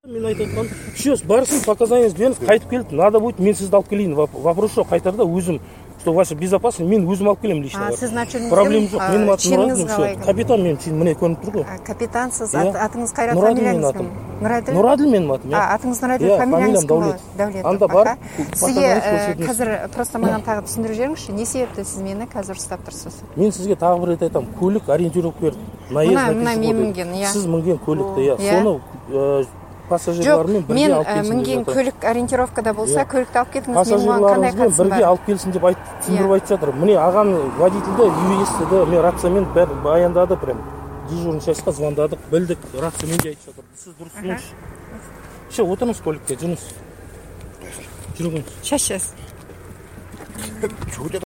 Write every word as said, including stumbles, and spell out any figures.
Мен айтып отқан, сейчас барсын, показанияңызды беріңіз, қайтып келіп, надо будет, мен сізді алып келейін. Вопрос жоқ, қайтарда өзім, что ваше безопасность, мен өзім алып келем лично. Сіз начальник. Проблем жоқ. Менің атым Нұраділ, капитан мен, міне көрініп тұр ғой. Капитансыз, атыңыз Қайрат, фамилияңыз кім? Нұраділ? Нұраділ менің атым. Атыңыз Нұраділ, фамилияңыз кім? Дәулет. Анда бар. Сізге қазір просто маған тағы түсіндіріп жіберіңізші, не себепті сіз мені қазір ұстап тұрсыз? Мен сізге тағы бір рет айтамын, көлік ориентировка берді. Мына мен мінген, иә. Сіз мінген көлікті, иә. Соны пассажирлармен бірге алып келсін. Жоқ, мен мінген көлік ориентировкада болса, көлікті алып кетіңіз, мен оған қандай қатысым бар? Пассажирларымызбен бірге алып келсін деп түсіндіріп айтып жатыр. Міне ағаны водительді үй естіді, мен рациямен бәрі баяндады прям. Дежурный частьқа звондадық, білдік, рациямен де айтып жатыр. Сіз дұрыс. Ше, отырыңыз көлікке, жүріңіз. Жүріңіз. Сейчас, сейчас.